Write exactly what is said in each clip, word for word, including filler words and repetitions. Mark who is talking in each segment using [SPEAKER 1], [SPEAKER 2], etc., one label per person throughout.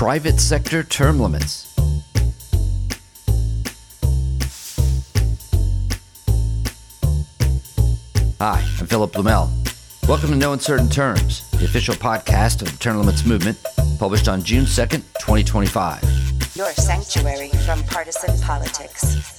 [SPEAKER 1] private sector term limits. Hi, I'm Philip Blumel. Welcome to No Uncertain Terms, the official podcast of the Term Limits Movement, published on June second, twenty twenty-five.
[SPEAKER 2] Your sanctuary from partisan politics.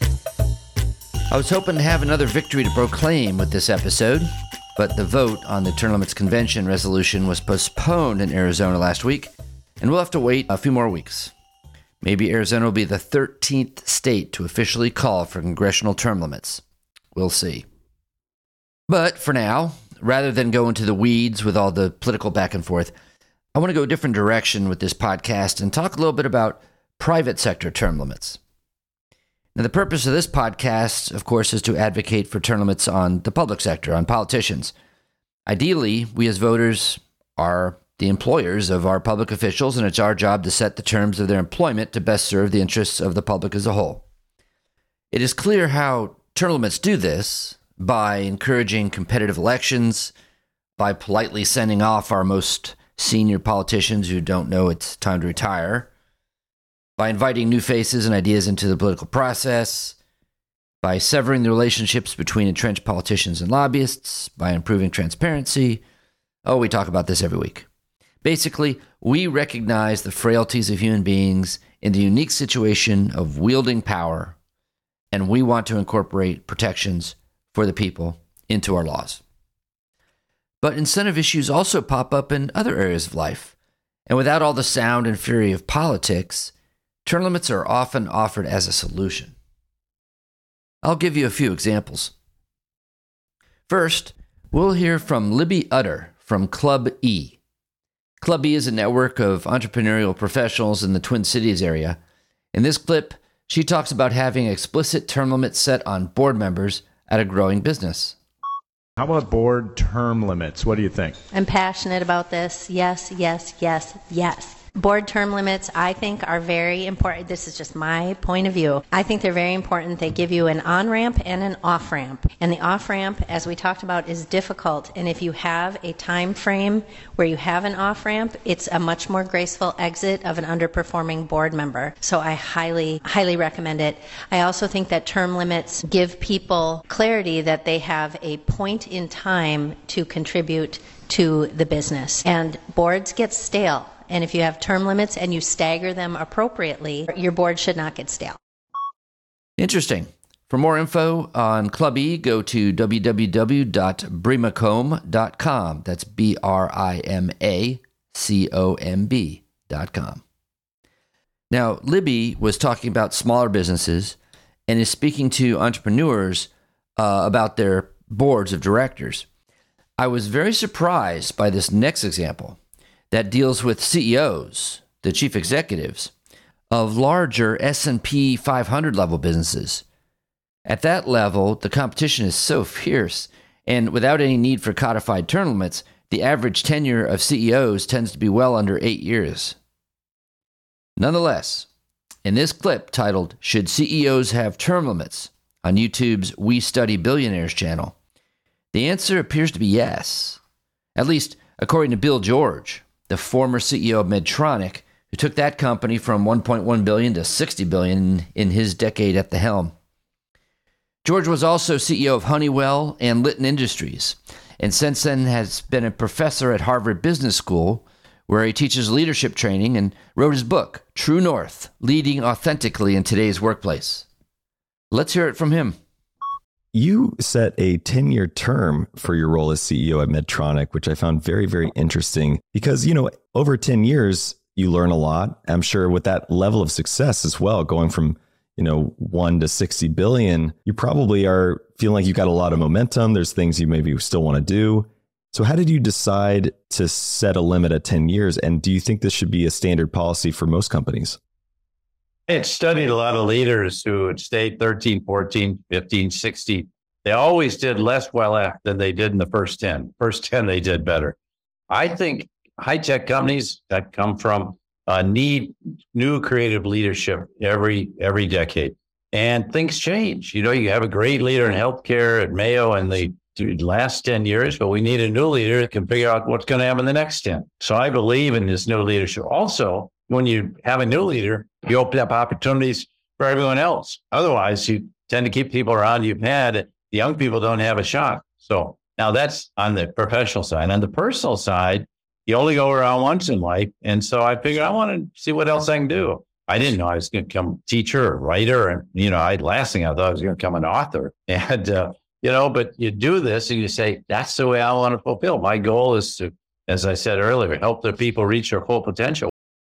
[SPEAKER 1] I was hoping to have another victory to proclaim with this episode, but the vote on the Term Limits Convention resolution was postponed in Arizona last week, and we'll have to wait a few more weeks. Maybe Arizona will be the thirteenth state to officially call for congressional term limits. We'll see. But for now, rather than go into the weeds with all the political back and forth, I want to go a different direction with this podcast and talk a little bit about private sector term limits. Now, the purpose of this podcast, of course, is to advocate for term limits on the public sector, on politicians. Ideally, we as voters are the employers of our public officials, and it's our job to set the terms of their employment to best serve the interests of the public as a whole. It is clear how term limits do this by encouraging competitive elections, by politely sending off our most senior politicians who don't know it's time to retire, by inviting new faces and ideas into the political process, by severing the relationships between entrenched politicians and lobbyists, by improving transparency. Oh, we talk about this every week. Basically, we recognize the frailties of human beings in the unique situation of wielding power, and we want to incorporate protections for the people into our laws. But incentive issues also pop up in other areas of life, and without all the sound and fury of politics, term limits are often offered as a solution. I'll give you a few examples. First, we'll hear from Libby Utter from Club E. Club E is a network of entrepreneurial professionals in the Twin Cities area. In this clip, she talks about having explicit term limits set on board members at a growing business.
[SPEAKER 3] How about board term limits? What do you think?
[SPEAKER 4] I'm passionate about this. Yes, yes, yes, yes. Board term limits, I think, are very important. This is just my point of view. I think they're very important. They give you an on-ramp and an off-ramp. And the off-ramp, as we talked about, is difficult. And if you have a time frame where you have an off-ramp, it's a much more graceful exit of an underperforming board member. So I highly, highly recommend it. I also think that term limits give people clarity that they have a point in time to contribute to the business. And boards get stale. And if you have term limits and you stagger them appropriately, your board should not get stale.
[SPEAKER 1] Interesting. For more info on Club E, go to w w w dot brimacomb dot com. That's B R I M A C O M B dot com. Now, Libby was talking about smaller businesses and is speaking to entrepreneurs uh, about their boards of directors. I was very surprised by this next example that deals with C E Os, the chief executives, of larger S and P five hundred level businesses. At that level, the competition is so fierce, and without any need for codified term limits, the average tenure of C E Os tends to be well under eight years. Nonetheless, in this clip titled, "Should C E Os Have Term Limits?" on YouTube's We Study Billionaires channel, the answer appears to be yes, at least according to Bill George, the former C E O of Medtronic, who took that company from one point one billion dollars to sixty billion dollars in his decade at the helm. George was also C E O of Honeywell and Litton Industries, and since then has been a professor at Harvard Business School, where he teaches leadership training and wrote his book, True North, Leading Authentically in Today's Workplace. Let's hear it from him.
[SPEAKER 5] You set a ten-year term for your role as C E O at Medtronic, which I found very, very interesting because, you know, over ten years, you learn a lot. I'm sure with that level of success as well, going from, you know, one to sixty billion, you probably are feeling like you got a lot of momentum. There's things you maybe still want to do. So how did you decide to set a limit at ten years? And do you think this should be a standard policy for most companies?
[SPEAKER 6] I had studied a lot of leaders who had stayed thirteen, fourteen, fifteen, sixty. They always did less well than they did in the first ten. First ten, they did better. I think high-tech companies that come from uh, need new creative leadership every every decade. And things change. You know, you have a great leader in healthcare at Mayo in the last ten years, but we need a new leader that can figure out what's going to happen in the next ten. So I believe in this new leadership. Also, when you have a new leader, you open up opportunities for everyone else. Otherwise, you tend to keep people around you've had. The young people don't have a shot. So now that's on the professional side. On the personal side, you only go around once in life. And so I figured I want to see what else I can do. I didn't know I was going to become a teacher or writer. And, you know, I last thing I thought I was going to become an author. And, uh, you know, but you do this and you say, that's the way I want to fulfill. My goal is to, as I said earlier, help the people reach their full potential.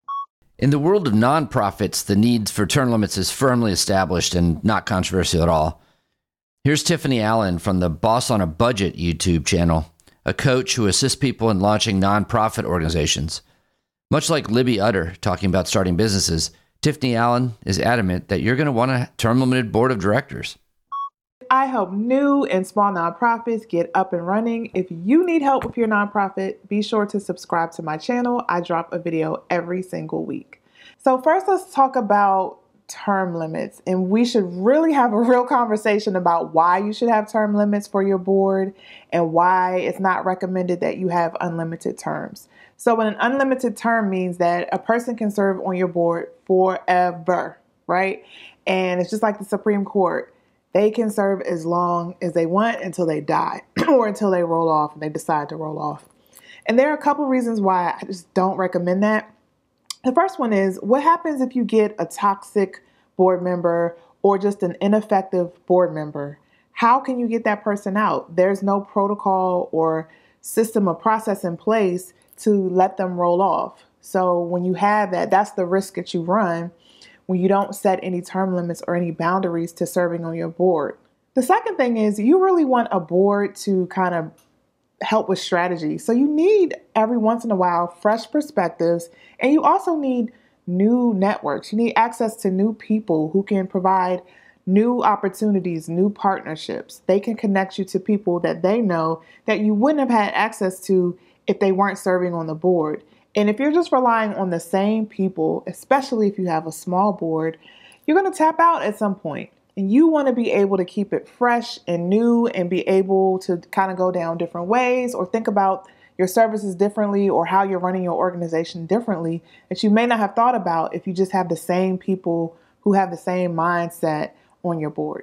[SPEAKER 1] In the world of nonprofits, the need for term limits is firmly established and not controversial at all. Here's Tiffany Allen from the Boss on a Budget YouTube channel, a coach who assists people in launching nonprofit organizations. Much like Libby Utter talking about starting businesses, Tiffany Allen is adamant that you're going to want a term-limited board of directors.
[SPEAKER 7] I help new and small nonprofits get up and running. If you need help with your nonprofit, be sure to subscribe to my channel. I drop a video every single week. So first, let's talk about term limits. And we should really have a real conversation about why you should have term limits for your board and why it's not recommended that you have unlimited terms. So an unlimited term means that a person can serve on your board forever, right? And it's just like the Supreme Court. They can serve as long as they want until they die or until they roll off and they decide to roll off. And there are a couple reasons why I just don't recommend that. The first one is, what happens if you get a toxic board member or just an ineffective board member? How can you get that person out? There's no protocol or system or process in place to let them roll off. So when you have that, that's the risk that you run when you don't set any term limits or any boundaries to serving on your board. The second thing is, you really want a board to kind of help with strategy. So you need every once in a while fresh perspectives, and you also need new networks. You need access to new people who can provide new opportunities, new partnerships. They can connect you to people that they know that you wouldn't have had access to if they weren't serving on the board. And if you're just relying on the same people, especially if you have a small board, you're going to tap out at some point. And you want to be able to keep it fresh and new and be able to kind of go down different ways or think about your services differently or how you're running your organization differently that you may not have thought about if you just have the same people who have the same mindset on your board.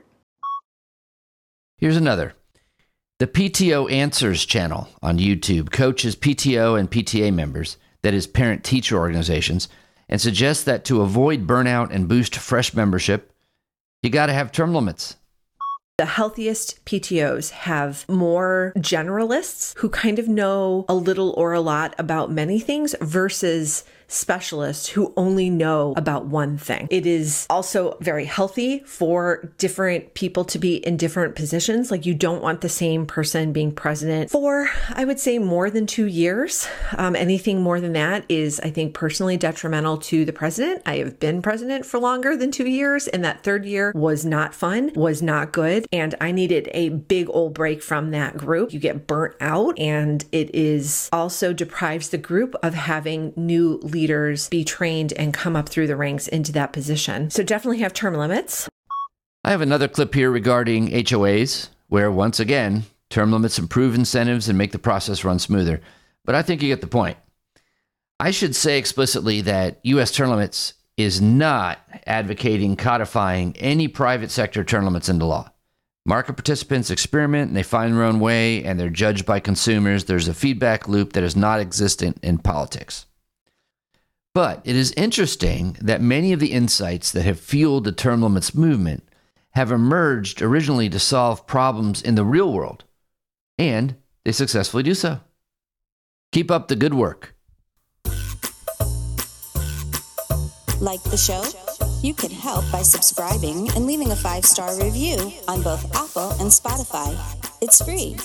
[SPEAKER 1] Here's another. The P T O Answers channel on YouTube coaches P T O and P T A members, that is parent-teacher organizations, and suggests that to avoid burnout and boost fresh membership, you got to have term limits.
[SPEAKER 8] The healthiest P T Os have more generalists who kind of know a little or a lot about many things versus specialists who only know about one thing. It is also very healthy for different people to be in different positions. Like, you don't want the same person being president for, I would say, more than two years. Um, anything more than that is, I think, personally detrimental to the president. I have been president for longer than two years, and that third year was not fun, was not good. And I needed a big old break from that group. You get burnt out, and it is also deprives the group of having new leaders be trained and come up through the ranks into that position. So definitely have term limits.
[SPEAKER 1] I have another clip here regarding H O As, where once again, term limits improve incentives and make the process run smoother. But I think you get the point. I should say explicitly that U S term limits is not advocating codifying any private sector term limits into law. Market participants experiment and they find their own way, and they're judged by consumers. There's a feedback loop that is not existent in politics. But it is interesting that many of the insights that have fueled the term limits movement have emerged originally to solve problems in the real world, and they successfully do so. Keep up the good work.
[SPEAKER 2] Like the show? You can help by subscribing and leaving a five-star review on both Apple and Spotify. It's free.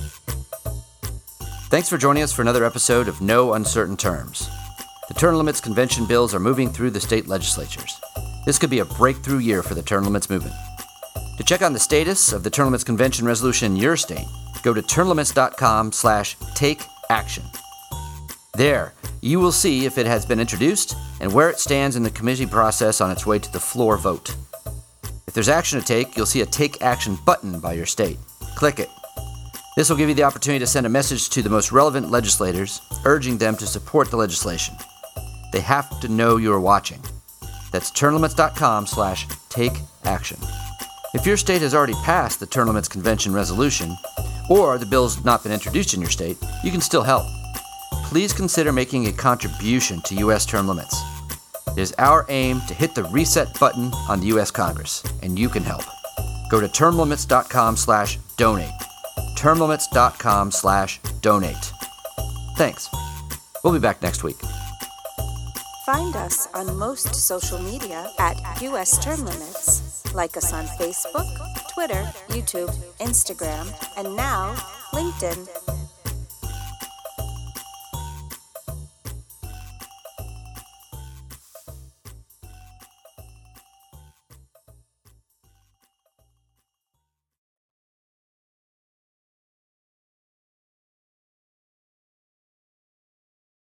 [SPEAKER 1] Thanks for joining us for another episode of No Uncertain Terms. The term limits convention bills are moving through the state legislatures. This could be a breakthrough year for the term limits movement. To check on the status of the term limits convention resolution in your state, go to termlimits.com slash take action. There, you will see if it has been introduced and where it stands in the committee process on its way to the floor vote. If there's action to take, you'll see a Take Action button by your state. Click it. This will give you the opportunity to send a message to the most relevant legislators, urging them to support the legislation. They have to know you are watching. That's termlimits.com slash take action. If your state has already passed the Term Limits Convention resolution, or the bill's not been introduced in your state, you can still help. Please consider making a contribution to U S term limits. It is our aim to hit the reset button on the U S Congress, and you can help. Go to termlimits.com slash donate. termlimits.com slash donate. Thanks. We'll be back next week.
[SPEAKER 2] Find us on most social media at U S Term Limits. Like us on Facebook, Twitter, YouTube, Instagram, and now LinkedIn.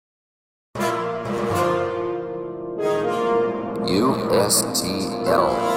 [SPEAKER 1] U S T L